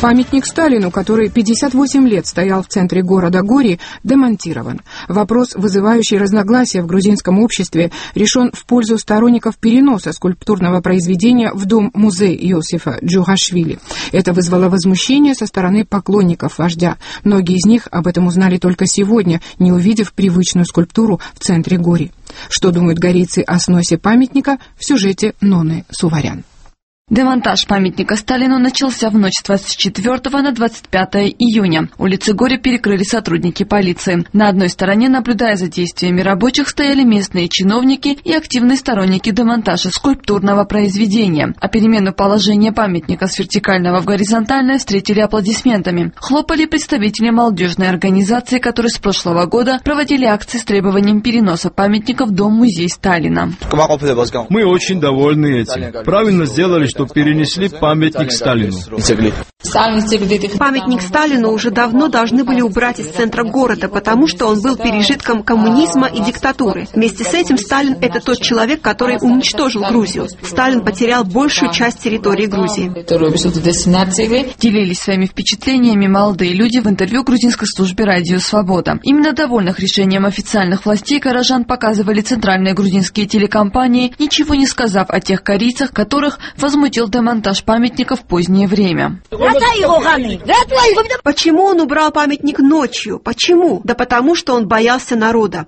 Памятник Сталину, который 58 лет стоял в центре города Гори, демонтирован. Вопрос, вызывающий разногласия в грузинском обществе, решен в пользу сторонников переноса скульптурного произведения в дом-музей Иосифа Джугашвили. Это вызвало возмущение со стороны поклонников вождя. Многие из них об этом узнали только сегодня, не увидев привычную скульптуру в центре Гори. Что думают горийцы о сносе памятника, в сюжете Ноны Суварян. Демонтаж памятника Сталину начался в ночь с 24 на 25 июня. Улицы Гори перекрыли сотрудники полиции. На одной стороне, наблюдая за действиями рабочих, стояли местные чиновники и активные сторонники демонтажа скульптурного произведения. А перемену положения памятника с вертикального в горизонтальное встретили аплодисментами. Хлопали представители молодежной организации, которые с прошлого года проводили акции с требованием переноса памятника в дом-музей Сталина. Мы очень довольны этим. Правильно сделали, что перенесли памятник Сталину. Памятник Сталину уже давно должны были убрать из центра города, потому что он был пережитком коммунизма и диктатуры. Вместе с этим Сталин — это тот человек, который уничтожил Грузию. Сталин потерял большую часть территории Грузии. Делились своими впечатлениями молодые люди в интервью грузинской службе «Радио Свобода». Именно довольных решением официальных властей горожан показывали центральные грузинские телекомпании, ничего не сказав о тех корейцах, которых возмутил демонтаж памятника в позднее время. Почему он убрал памятник ночью? Почему? Да потому, что он боялся народа.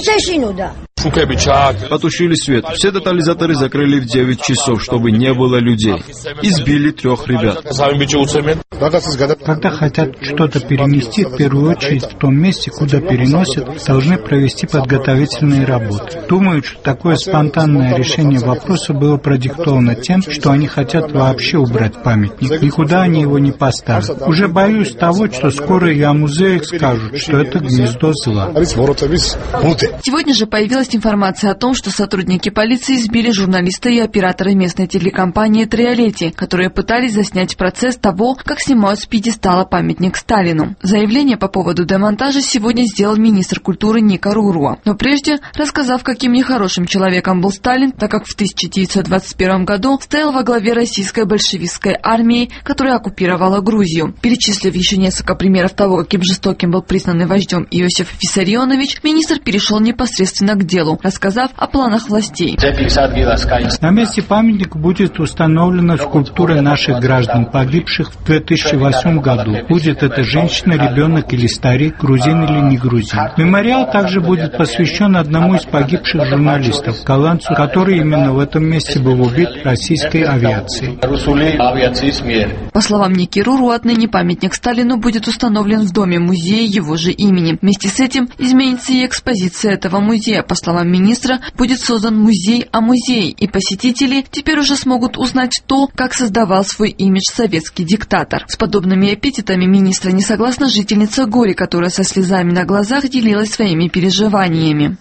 Потушили свет. Все тотализаторы закрыли в 9 часов, чтобы не было людей. Избили 3 ребят. Когда хотят что-то перенести, в первую очередь в том месте, куда переносят, должны провести подготовительные работы. Думаю, что такое спонтанное решение вопроса было продиктовано тем, что они хотят вообще убрать памятник. Никуда они его не поставят. Уже боюсь того, что скоро и о музеях скажут, что это гнездо зла. Сегодня же появилась информация о том, что сотрудники полиции избили журналиста и оператора местной телекомпании «Триолети», которые пытались заснять процесс того, как снимают с пьедестала памятник Сталину. Заявление по поводу демонтажа сегодня сделал министр культуры Ника Руруа. Но прежде, рассказав, каким нехорошим человеком был Сталин, так как в 1921 году стоял во главе российской большевистской армии, которая оккупировала Грузию. Перечислив еще несколько примеров того, каким жестоким был признанный вождем Иосиф Виссарионович, министр перешел непосредственно к делу, рассказав о планах властей. На месте памятника будет установлена скульптура наших граждан, погибших в 2008 году. Будет это женщина, ребенок или старик, грузин или не грузин. Мемориал также будет посвящен одному из погибших журналистов, голландцу, который именно в этом месте был убит российской авиацией. По словам Ники Руруа, отныне памятник Сталину будет установлен в доме-музее его же имени. Вместе с этим изменится и экспозиция этого музея. По словам министра, будет создан музей о музее, и посетители теперь уже смогут узнать то, как создавал свой имидж советский диктатор. С подобными эпитетами министра не согласна жительница Гори, которая со слезами на глазах делилась своими переживаниями.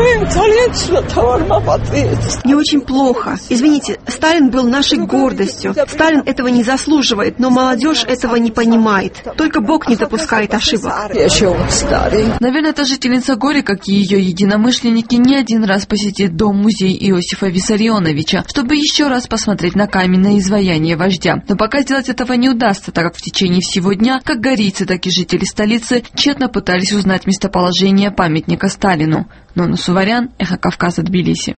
Мне очень плохо. Извините, Сталин был нашей гордостью. Сталин этого не заслуживает, но молодежь этого не понимает. Только Бог не допускает ошибок. Наверное, эта жительница Гори, как и ее единомышленники, не один раз посетит дом-музей Иосифа Виссарионовича, чтобы еще раз посмотреть на каменное изваяние вождя. Но пока сделать этого не удастся, так как в течение всего дня, как горийцы, так и жители столицы тщетно пытались узнать местоположение памятника Сталину. Нона Суварян, Эхо Кавказа, Тбилиси.